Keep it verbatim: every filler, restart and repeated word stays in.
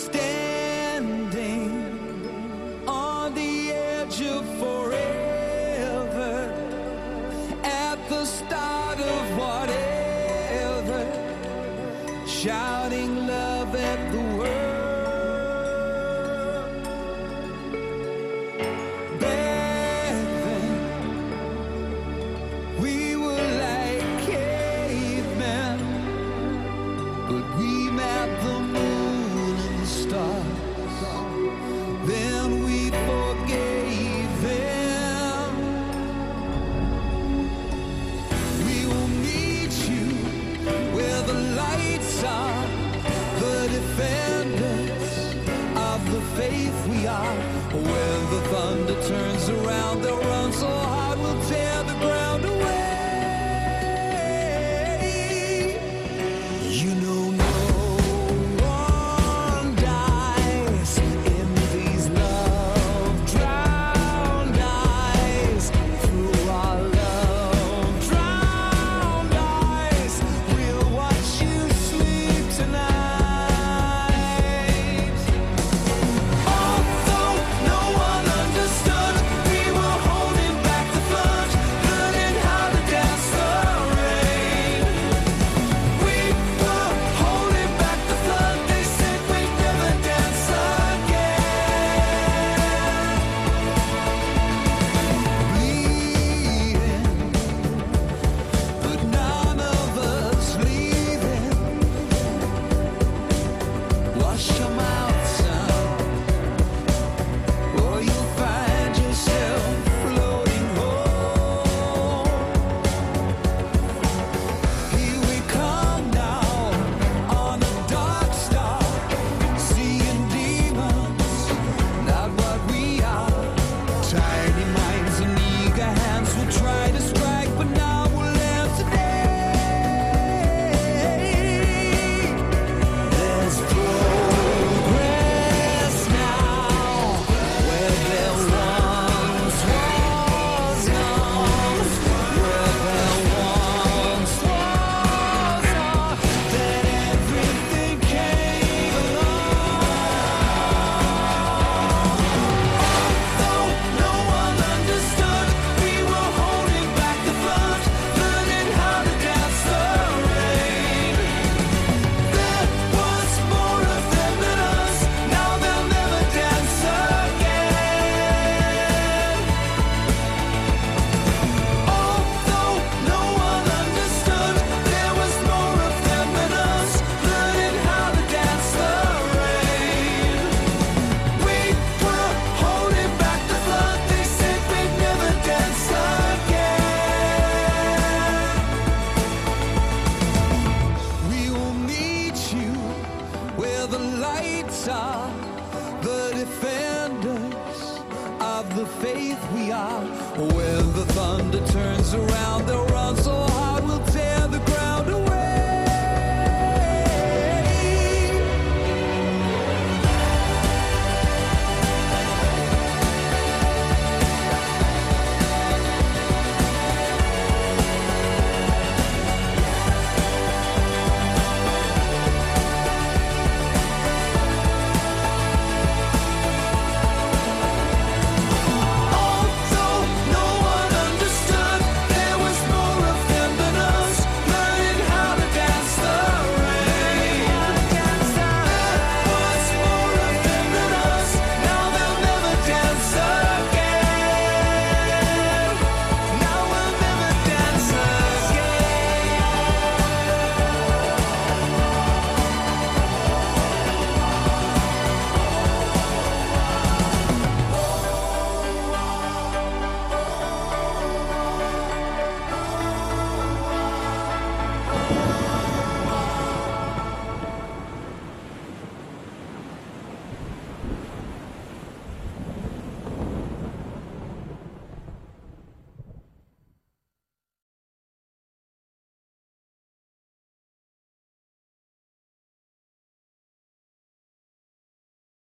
standing on the edge of forever, at the start of whatever, shouting love at the world. Back then, we were like cavemen, but we mapped the moon and the stars. Then we forgave them. We will meet you where the lights are, the defenders of the faith we are. When the thunder turns around, they'll run so hard we'll tear the ground away. You know no one dies in these love-drowned eyes. Through our love-drowned eyes, we'll watch you sleep tonight. Although no one understood, we were holding back the flood, learning how to dance the rain. We were holding back the flood, they said we'd never dance again. Bleeding, but none of us leaving. Wash your mouth, son, or you'll find yourself floating home. Here we come now on a dark star, seeing demons, not what we are. Tiny minds and eager hands will try to strike, but now we'll land today. There's progress now, where there once was none, where there once was all, that everything came along. Although no one understood, we were holding back the flood, learning how to dance the rain. There was more of them than us, now they'll never dance again. Although no one understood, there was more of them than us, learning how to dance the rain. We were holding back the flood, they said we'd never dance again. We will meet you where the lights are, the defenders of the faith we are. When the thunder turns around, they'll run so